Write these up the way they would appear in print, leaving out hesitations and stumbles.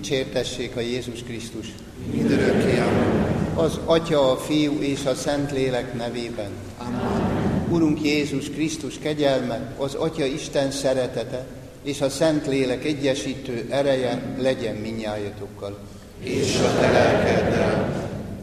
Dicsértessék a Jézus Krisztus! Mindörökké, amen. Az Atya, a Fiú és a Szentlélek nevében. Amen. Urunk Jézus Krisztus kegyelme, az Atya Isten szeretete és a Szentlélek egyesítő ereje legyen mindnyájatokkal. És a te lelkeddel.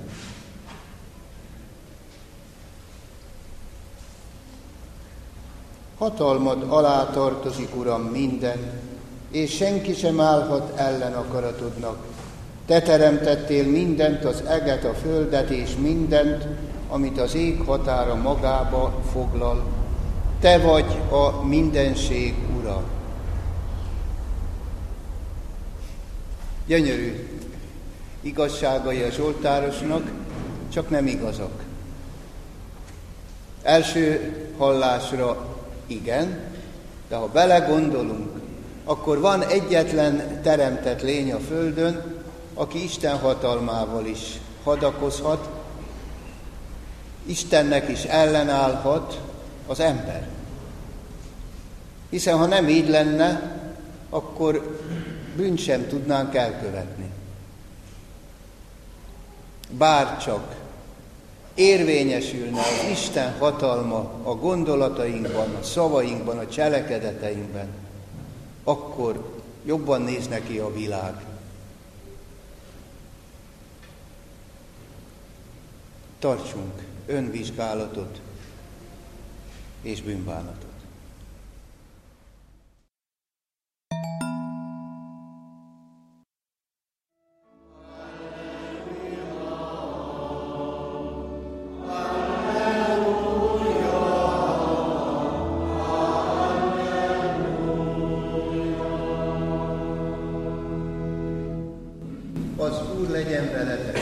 Hatalmad alá tartozik, Uram, minden, és senki sem állhat ellen akaratodnak. Te teremtettél mindent, az eget, a földet és mindent, amit az ég határa magába foglal. Te vagy a mindenség Ura. Gyönyörű igazságai a Zsoltárosnak, csak nem igazak. Első hallásra igen, de ha belegondolunk, akkor van egyetlen teremtett lény a földön, aki Isten hatalmával is hadakozhat, Istennek is ellenállhat, az ember. Hiszen ha nem így lenne, akkor bűnt sem tudnánk elkövetni. Bárcsak érvényesülne az Isten hatalma a gondolatainkban, a szavainkban, a cselekedeteinkben, akkor jobban néz neki a világ. Tartsunk önvizsgálatot és bűnbánatot. Az Úr legyen veletek!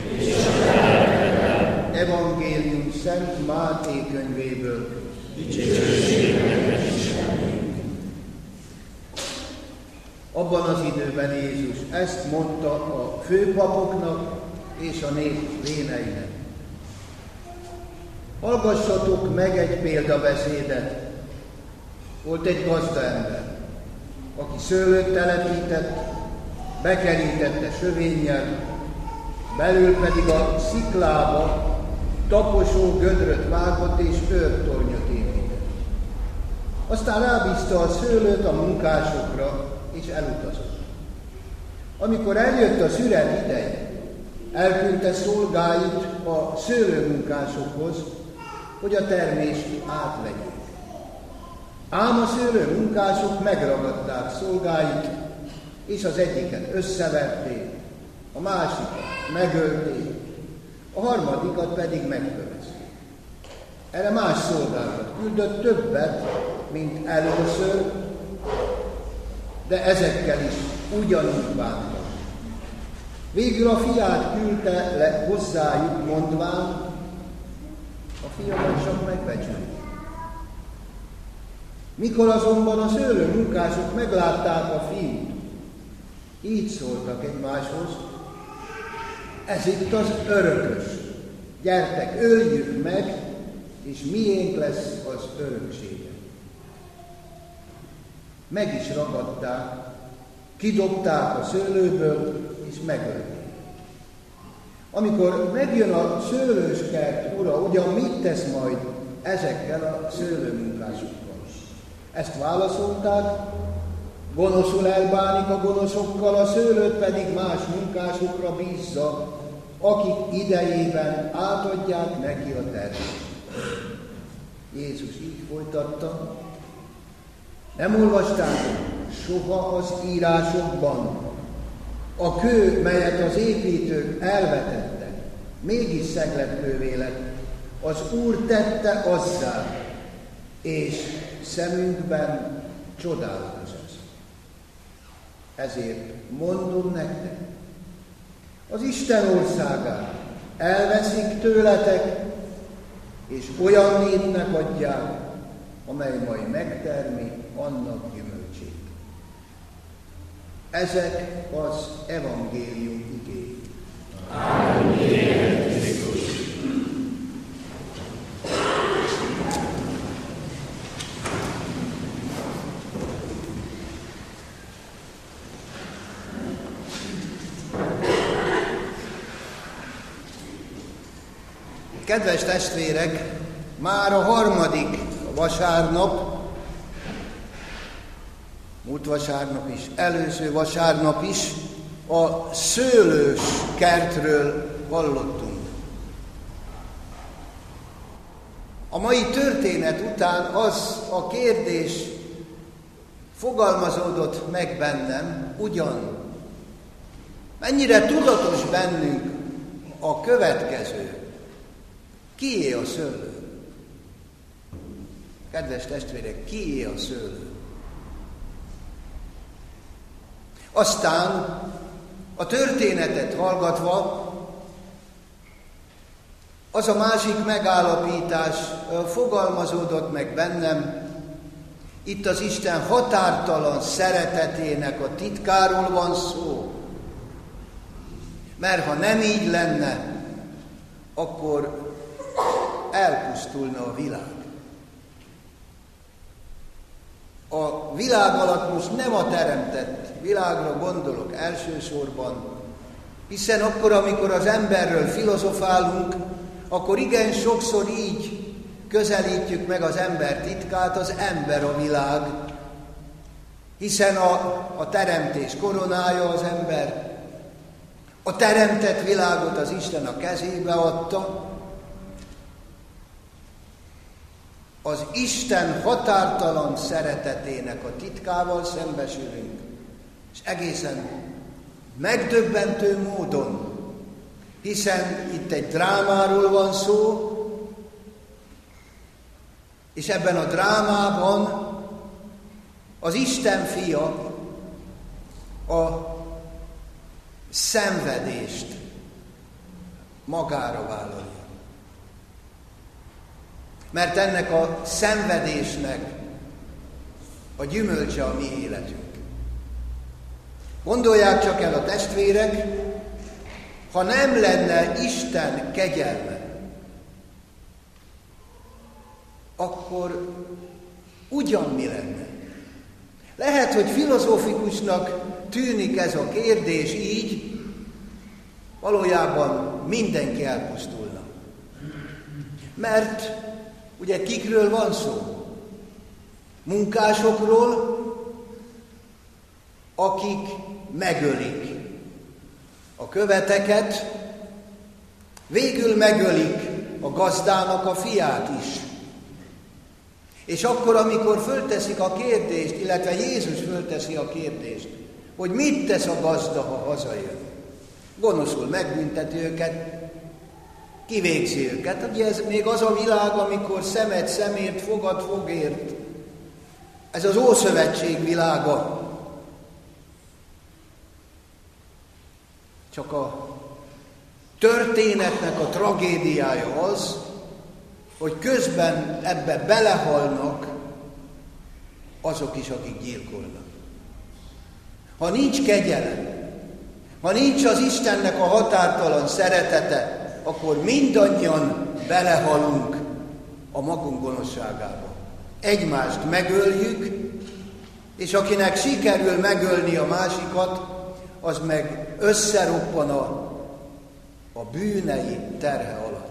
Evangélium Szent Máté könyvéből. Abban az időben Jézus ezt mondta a főpapoknak és a nép véneinek. Hallgassatok meg egy példabeszédet. Volt egy gazdaember, aki szőlőt telepített, bekerítette sövénnyel, belül pedig a sziklába taposó gödröt vágott és őrtornyot épített. Aztán rábízta a szőlőt a munkásokra, és elutazott. Amikor eljött a szüret ideje, elküldte szolgáit a szőlőmunkásokhoz, hogy a termést átvegyék. Ám a szőlőmunkások megragadták szolgáit, és az egyiket összeverték, a másikat megölték, a harmadikat pedig megkövezték. Erre más szolgákat küldött, többet, mint először, de ezekkel is ugyanúgy bántak. Végül a fiát küldte le hozzájuk, mondván, a fiamat csak megbecsülik. Mikor azonban a szőlőmunkások meglátták a fiút, így szóltak egymáshoz: ez itt az örökös, gyertek, öljük meg, és miénk lesz az öröksége. Meg is ragadták, kidobták a szőlőből, és megölték. Amikor megjön a szőlőskert ura, ugyan mit tesz majd ezekkel a szőlőmunkásokkal? Ezt válaszolták: gonoszul elbánik a gonoszokkal, a szőlőt pedig más munkásokra bízza, akik idejében átadják neki a termést. Jézus így folytatta: nem olvastátok soha az írásokban? A kő, melyet az építők elvetettek, mégis szegletkővé lett. Az Úr tette azzá, és szemünkben csodálatos ez. Ezért mondom nektek, az Isten országát elveszik tőletek, és olyan népnek adják, amely majd megtermi annak gyümölcsét. Ezek az evangélium igéi. Amen. Kedves testvérek, már a harmadik vasárnap, múlt vasárnap is, előző vasárnap is a szőlős kertről hallottunk. A mai történet után az a kérdés fogalmazódott meg bennem, ugyan mennyire tudatos bennünk a következő: kié a szőlő? Kedves testvérek, kié a szőlő? Aztán a történetet hallgatva az a másik megállapítás fogalmazódott meg bennem: itt az Isten határtalan szeretetének a titkáról van szó. Mert ha nem így lenne, akkor elpusztulna a világ. A világ alatt most nem a teremtett világra gondolok elsősorban, hiszen akkor, amikor az emberről filozofálunk, akkor igen sokszor így közelítjük meg az ember titkát: az ember a világ, hiszen a teremtés koronája az ember, a teremtett világot az Isten a kezébe adta. Az Isten határtalan szeretetének a titkával szembesülünk, és egészen megdöbbentő módon, hiszen itt egy drámáról van szó, és ebben a drámában az Isten fia a szenvedést magára vállalja. Mert ennek a szenvedésnek a gyümölcse a mi életünk. Gondolják csak el a testvérek, ha nem lenne Isten kegyelme, akkor ugyan mi lenne? Lehet, hogy filozófikusnak tűnik ez a kérdés így, valójában mindenki elpusztulna. Mert ugye kikről van szó? Munkásokról, akik megölik a követeket, végül megölik a gazdának a fiát is. És akkor, amikor fölteszik a kérdést, illetve Jézus fölteszi a kérdést, hogy mit tesz a gazda, ha hazajön? Gonoszul megbünteti őket, kivégzi őket. Ugye ez még az a világ, amikor szemed szemért, fogad fogért. Ez az Ószövetség világa. Csak a történetnek a tragédiája az, hogy közben ebbe belehalnak azok is, akik gyilkolnak. Ha nincs kegyelem, ha nincs az Istennek a határtalan szeretete, akkor mindannyian belehalunk a magunk gonoszságába. Egymást megöljük, és akinek sikerül megölni a másikat, az meg összeroppan a bűnei terhe alatt.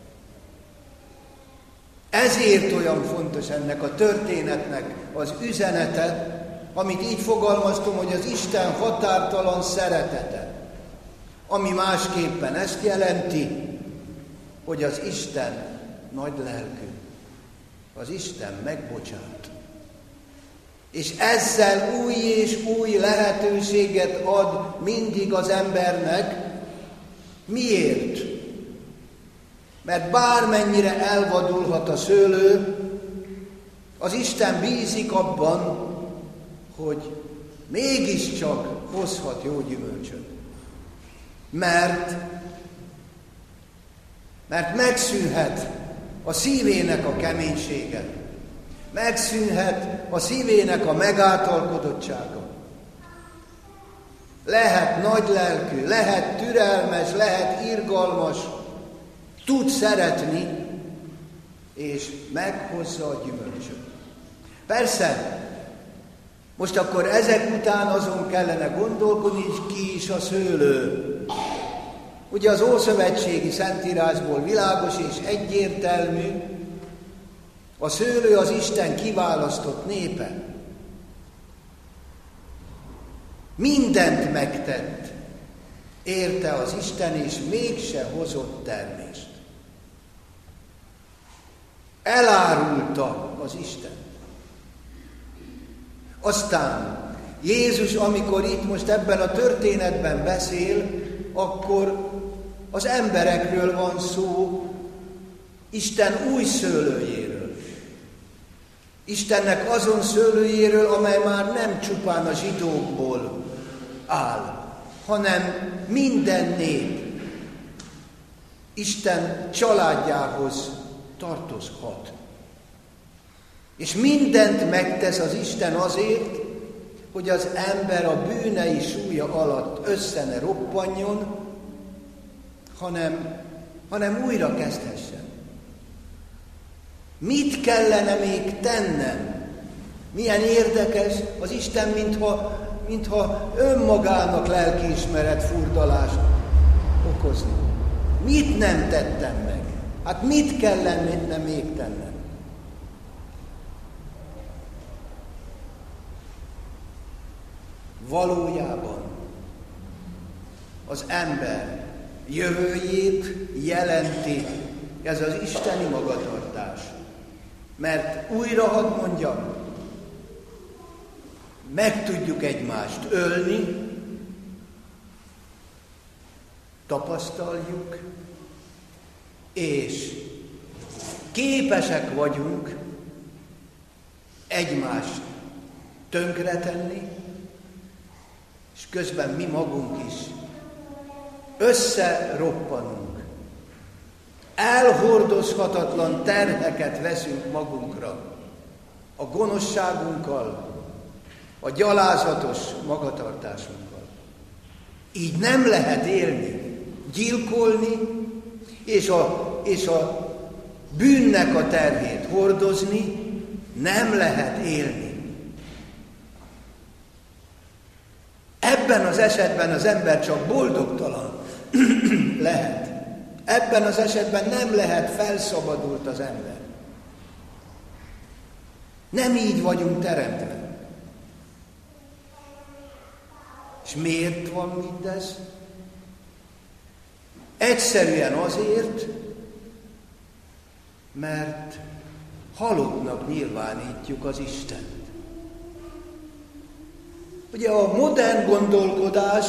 Ezért olyan fontos ennek a történetnek az üzenete, amit így fogalmaztam, hogy az Isten határtalan szeretete, ami másképpen ezt jelenti, hogy az Isten nagy lelkű, az Isten megbocsát. És ezzel új és új lehetőséget ad mindig az embernek. Miért? Mert bármennyire elvadulhat a szőlő, az Isten bízik abban, hogy mégiscsak hozhat jó gyümölcsöt. Mert megszűnhet a szívének a keménysége, megszűnhet a szívének a megáltalkodottsága. Lehet nagylelkű, lehet türelmes, lehet irgalmas, tud szeretni, és meghozza a gyümölcsöt. Persze, most akkor ezek után azon kellene gondolkodni, hogy ki is a szőlő. Ugye az Ószövetségi Szentírásból világos és egyértelmű, a szőlő az Isten kiválasztott népe. Mindent megtett érte az Isten, és mégse hozott termést. Elárulta az Isten. Aztán Jézus, amikor itt most ebben a történetben beszél, akkor az emberekről van szó, Isten új szőlőjéről. Istennek azon szőlőjéről, amely már nem csupán a zsidókból áll, hanem minden nép Isten családjához tartozhat. És mindent megtesz az Isten azért, hogy az ember a bűnei súlya alatt össze ne roppanjon, hanem újra kezdhessen. Mit kellene még tennem? Milyen érdekes, az Isten mintha önmagának lelkiismeret furdalást okozni. Mit nem tettem meg? Hát mit kellene még tennem? Valójában az ember jövőjét jelenti ez az isteni magatartás. Mert újra hadd mondjam, meg tudjuk egymást ölni, tapasztaljuk, és képesek vagyunk egymást tönkretenni, és közben mi magunk is összeroppanunk. Elhordozhatatlan terheket veszünk magunkra a gonoszságunkkal, a gyalázatos magatartásunkkal. Így nem lehet élni, gyilkolni, és a bűnnek a terhét hordozni, nem lehet élni. Ebben az esetben az ember csak boldogtalan lehet. Ebben az esetben nem lehet felszabadult az ember. Nem így vagyunk teremtve. És miért van mindez? Egyszerűen azért, mert halottnak nyilvánítjuk az Istent. Ugye a modern gondolkodás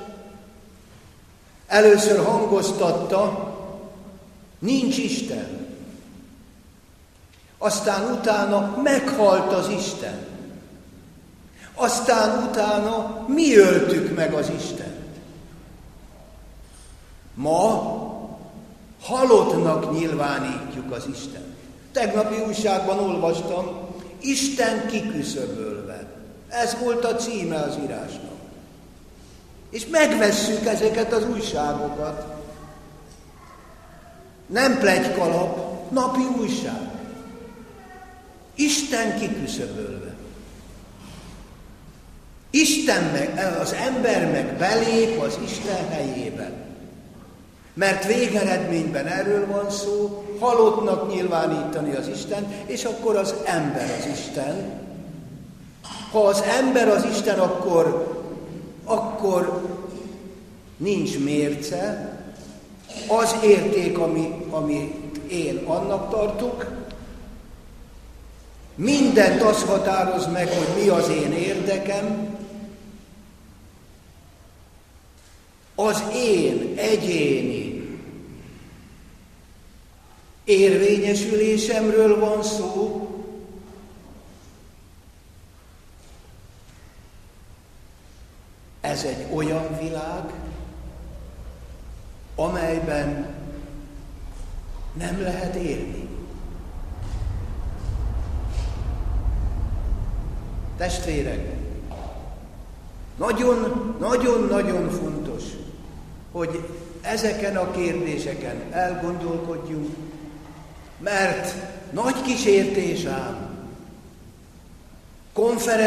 először hangoztatta, nincs Isten. Aztán utána meghalt az Isten. Aztán utána mi öltük meg az Istent. Ma halottnak nyilvánítjuk az Istent. Tegnapi újságban olvastam, Isten kiküszöbölve. Ez volt a címe az írásnak. És megvesszük ezeket az újságokat. Nem pletykalap, napi újság. Isten kiküszöbölve. Az ember meg belép az Isten helyébe. Mert végeredményben erről van szó, halottnak nyilvánítani az Isten, és akkor az ember az Isten. Ha az ember az Isten, akkor nincs mérce, az érték, amit én annak tartok, mindent az határoz meg, hogy mi az én érdekem, az én egyéni érvényesülésemről van szó, ez egy olyan világ, amelyben nem lehet élni. Testvérek, nagyon-nagyon fontos, hogy ezeken a kérdéseken elgondolkodjunk, mert nagy kísértés ám.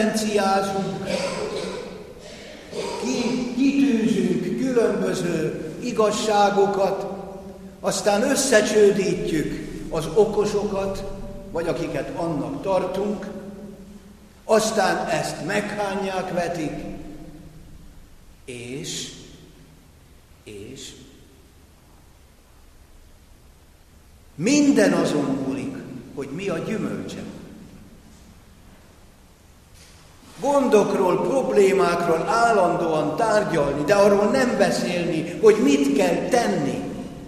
Konferenciázunk, kitűzünk különböző igazságokat, aztán összecsődítjük az okosokat, vagy akiket annak tartunk, aztán ezt meghányják, vetik, és minden azon múlik, hogy mi a gyümölcse. Gondokról, problémákról állandóan tárgyalni, de arról nem beszélni, hogy mit kell tenni.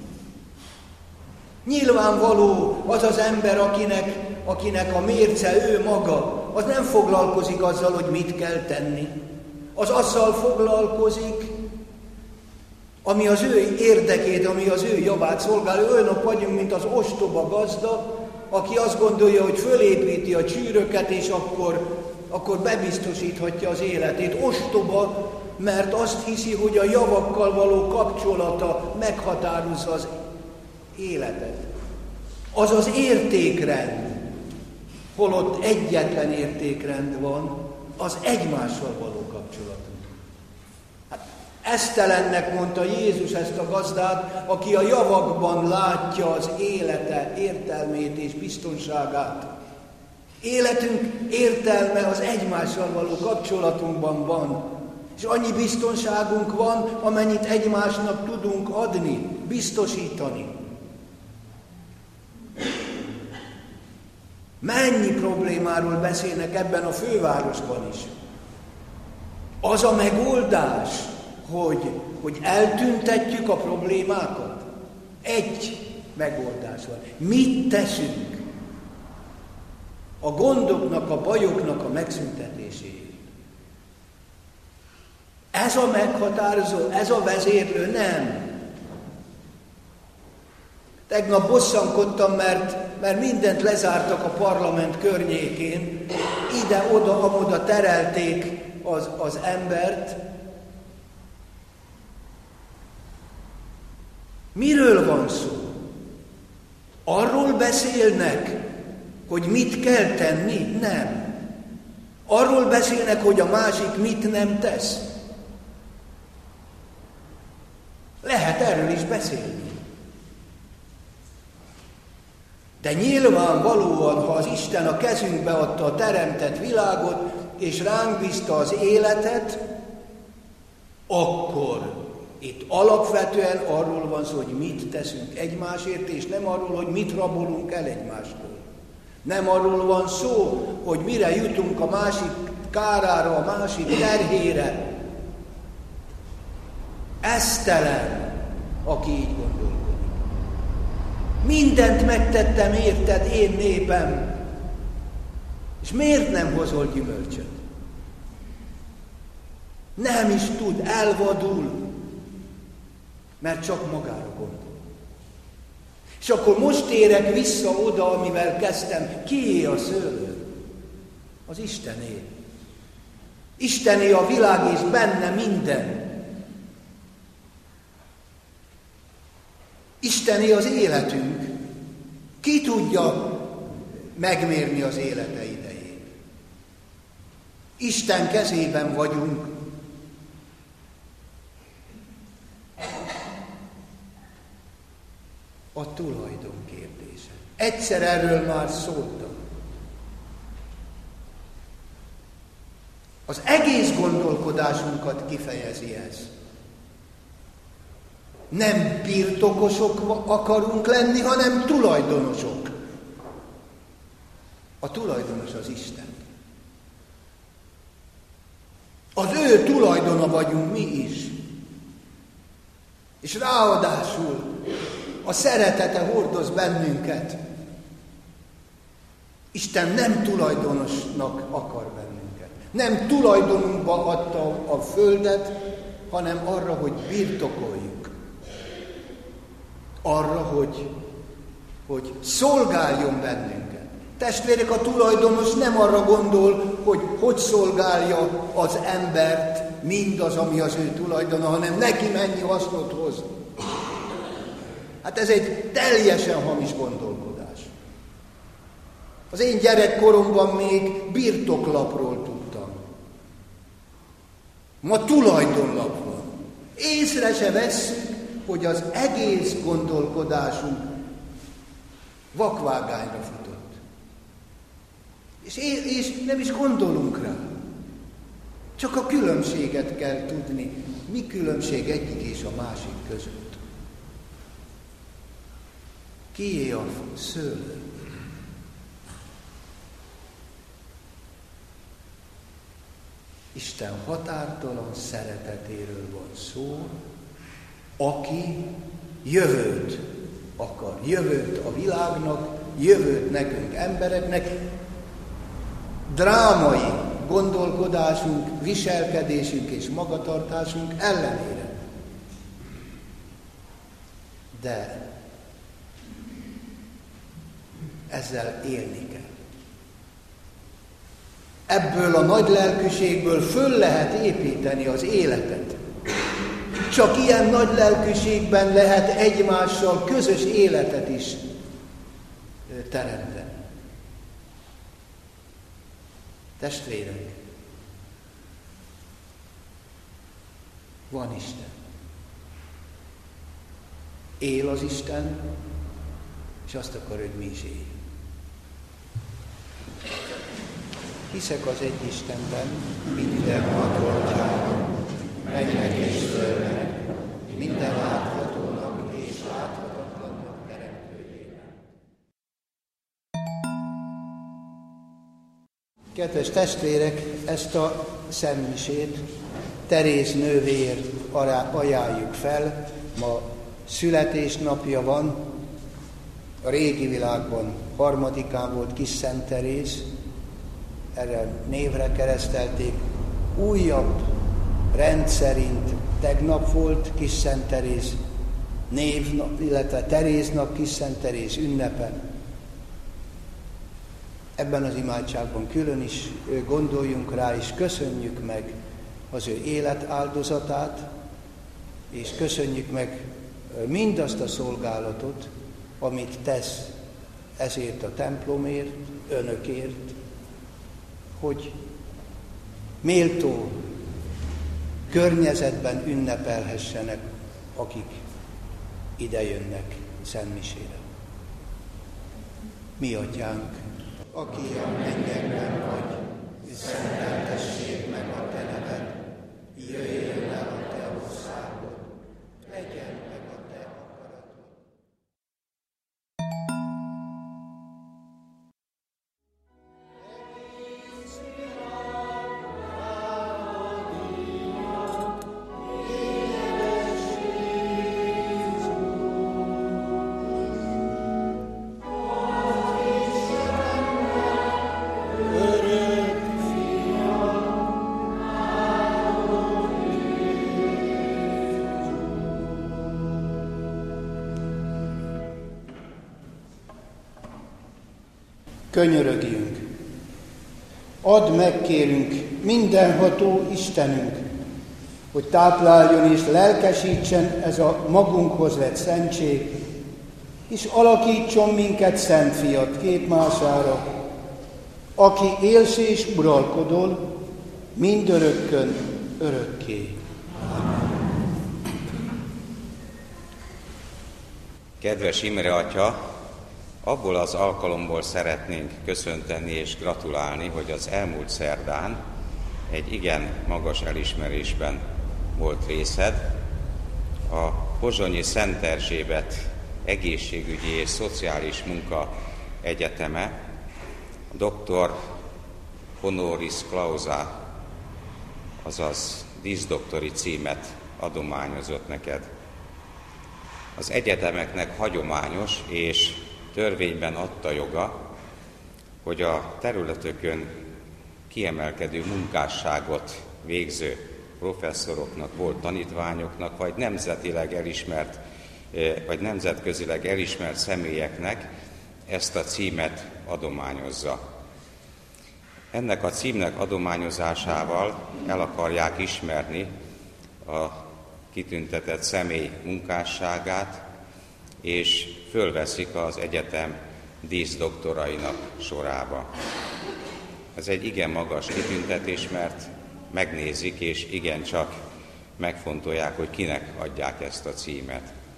Nyilvánvaló az az ember, akinek a mérce ő maga, az nem foglalkozik azzal, hogy mit kell tenni. Az azzal foglalkozik, ami az ő érdekét, ami az ő javát szolgálja. Olyanok vagyunk, mint az ostoba gazda, aki azt gondolja, hogy fölépíti a csűröket, és akkor bebiztosíthatja az életét. Ostoba, mert azt hiszi, hogy a javakkal való kapcsolata meghatározza az életet. Az az értékrend, holott egyetlen értékrend van, az egymással való kapcsolatunk. Hát esztelennek mondta Jézus ezt a gazdát, aki a javakban látja az élete értelmét és biztonságát. Életünk értelme az egymással való kapcsolatunkban van, és annyi biztonságunk van, amennyit egymásnak tudunk adni, biztosítani. Mennyi problémáról beszélnek ebben a fővárosban is. Az a megoldás, hogy eltüntetjük a problémákat. Egy megoldás van. Mit teszünk a gondoknak, a bajoknak a megszüntetéséért? Ez a meghatározó, ez a vezérlő? Nem. Tegnap bosszankodtam, mert mindent lezártak a parlament környékén, ide-oda, amoda terelték az embert. Miről van szó? Arról beszélnek, hogy mit kell tenni? Nem. Arról beszélnek, hogy a másik mit nem tesz. Lehet erről is beszélni. De nyilvánvalóan, ha az Isten a kezünkbe adta a teremtett világot, és ránk bízta az életet, akkor itt alapvetően arról van szó, hogy mit teszünk egymásért, és nem arról, hogy mit rabolunk el egymástól. Nem arról van szó, hogy mire jutunk a másik kárára, a másik terhére. Esztelen, aki így gondolkodik. Mindent megtettem érted, én népem. És miért nem hozol gyümölcsöt? Nem is tud, elvadul, mert csak magára gondol. És akkor most érek vissza oda, amivel kezdtem. Kié a szőlő? Az Istené. Istené a világ és benne minden. Istené az életünk. Ki tudja megmérni az élete idejét? Isten kezében vagyunk. A tulajdon kérdése. Egyszer erről már szóltam. Az egész gondolkodásunkat kifejezi ez. Nem birtokosok akarunk lenni, hanem tulajdonosok. A tulajdonos az Isten. Az ő tulajdona vagyunk mi is. És ráadásul a szeretete hordoz bennünket. Isten nem tulajdonosnak akar bennünket. Nem tulajdonunkba adta a földet, hanem arra, hogy birtokoljuk. Arra, hogy szolgáljon bennünket. Testvérek, a tulajdonos nem arra gondol, hogy szolgálja az embert, mindaz, ami az ő tulajdona, hanem neki mennyi hasznot hoz. Hát ez egy teljesen hamis gondolkodás. Az én gyerekkoromban még birtoklapról tudtam. Ma tulajdonlap van. Észre se vesszük, hogy az egész gondolkodásunk vakvágányra futott. És nem is gondolunk rá. Csak a különbséget kell tudni. Mi különbség egyik és a másik között? Kié a szőlő? Isten határtalan szeretetéről van szó, aki jövőt akar. Jövőt a világnak, jövőt nekünk embereknek. Drámai gondolkodásunk, viselkedésünk és magatartásunk ellenére. De ezzel élni kell. Ebből a nagy lelkűségből föl lehet építeni az életet. Csak ilyen nagy lelkűségben lehet egymással közös életet is teremteni. Testvérek, van Isten. Él az Isten, és azt akar, hogy mi is éljünk. Hiszek az egy Istenben, minden hatalmában, mennek és földnek, minden láthatónak és láthatatlannak teremtőjében. Kedves testvérek, ezt a szentmisét Teréz nővér ajánljuk fel. Ma születésnapja van, a régi világban 3-án volt Kis Szent Teréz, erre névre keresztelték. Újabb rendszerint tegnap volt Kis Szent Teréz névnap, illetve Teréznap, Kis Szent Teréz ünnepe. Ebben az imádságban külön is gondoljunk rá, és köszönjük meg az ő életáldozatát, és köszönjük meg mindazt a szolgálatot, amit tesz ezért a templomért, önökért, hogy méltó környezetben ünnepelhessenek, akik idejönnek szentmisére. Mi Atyánk, aki a mennyekben vagy, szenteltessék meg a te neved, jöjjön el a te országod, legyen meg a te akaratod. Könyörögjünk! Add meg, kérünk, mindenható Istenünk, hogy tápláljon és lelkesítsen ez a magunkhoz vett szentség, és alakítson minket Szent Fiat képmására, aki élsz és uralkodol mindörökkön örökké. Kedves Imre Atya, abból az alkalomból szeretnénk köszönteni és gratulálni, hogy az elmúlt szerdán egy igen magas elismerésben volt részed. A Pozsonyi Szent Erzsébet Egészségügyi és Szociális Munka Egyeteme Dr. Honoris Clausa, azaz díszdoktori címet adományozott neked. Az egyetemeknek hagyományos és törvényben adta joga, hogy a területükön kiemelkedő munkásságot végző professzoroknak, volt tanítványoknak, vagy nemzetileg elismert, vagy nemzetközileg elismert személyeknek ezt a címet adományozza. Ennek a címnek adományozásával el akarják ismerni a kitüntetett személy munkásságát, és fölveszik az egyetem díszdoktorainak sorába. Ez egy igen magas kitüntetés, mert megnézik, és igencsak megfontolják, hogy kinek adják ezt a címet.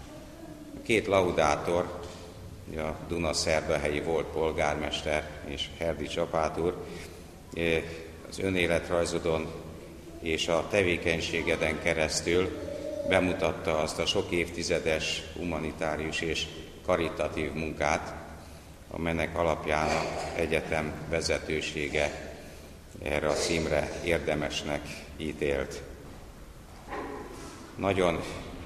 Két laudátor, a Dunaszerdahelyi volt polgármester és Herdics apát úr, az önéletrajzodon és a tevékenységeden keresztül bemutatta azt a sok évtizedes humanitárius és karitatív munkát, amelynek alapján az egyetem vezetősége erre a címre érdemesnek ítélt. Nagyon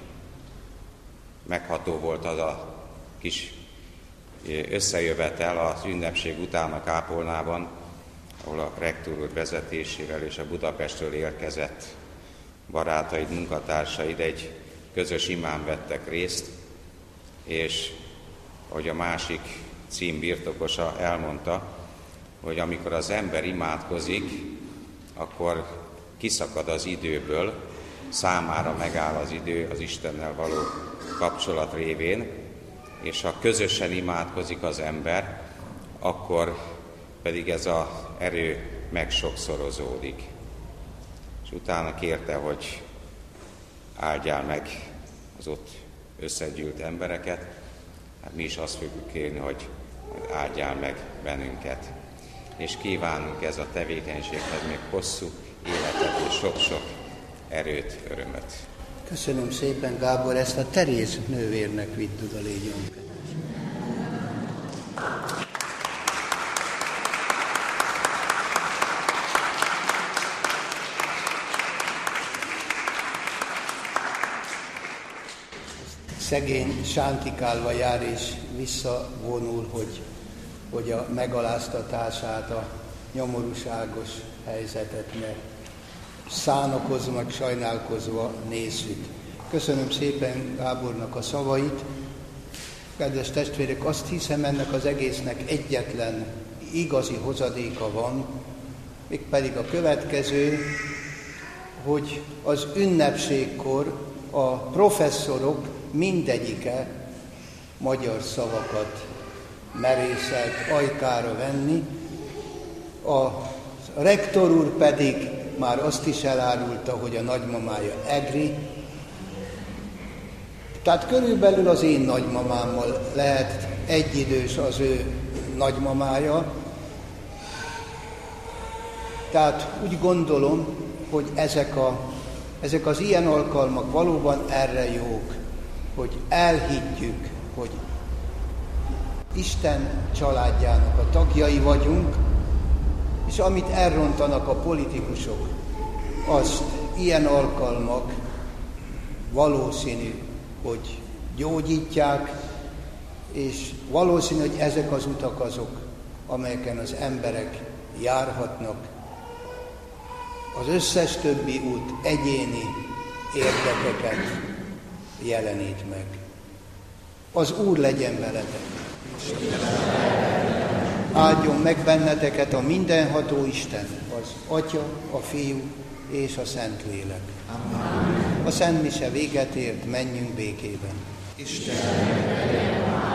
megható volt az a kis összejövetel az ünnepség után a kápolnában, ahol a rektor úr vezetésével és a Budapestről érkezett barátaid, munkatársaid egy közös imán vettek részt, és ahogy a másik cím birtokosa elmondta, hogy amikor az ember imádkozik, akkor kiszakad az időből, számára megáll az idő az Istennel való kapcsolat révén, és ha közösen imádkozik az ember, akkor pedig ez az erő megsokszorozódik. És utána kérte, hogy áldjál meg az ott összegyűlt embereket, hát mi is azt fogjuk kérni, hogy áldjál meg bennünket. És kívánunk ez a tevékenységhez még hosszú életet és sok-sok erőt, örömet. Köszönöm szépen, Gábor, ezt a Teréz nővérnek vidd oda, légy Szegény sántikálva jár és visszavonul, hogy a megaláztatását, a nyomorúságos helyzetet ne szánakozva, meg sajnálkozva nézzük. Köszönöm szépen Gábornak a szavait. Kedves testvérek, azt hiszem, ennek az egésznek egyetlen igazi hozadéka van, mégpedig a következő, hogy az ünnepségkor a professzorok mindegyike magyar szavakat merészelt ajkára venni, a rektor úr pedig már azt is elárulta, hogy a nagymamája egri. Tehát körülbelül az én nagymamámmal lehet egyidős az ő nagymamája. Tehát úgy gondolom, hogy ezek az ilyen alkalmak valóban erre jók, hogy elhiggyük, hogy Isten családjának a tagjai vagyunk, és amit elrontanak a politikusok, azt ilyen alkalmak valószínű, hogy gyógyítják, és valószínű, hogy ezek az utak azok, amelyeken az emberek járhatnak. Az összes többi út egyéni érdekeket jelenít meg. Az Úr legyen veletek! Áldjon meg benneteket a mindenható Isten, az Atya, a Fiú és a Szentlélek. A Szent Mise véget ért, menjünk békében. Isten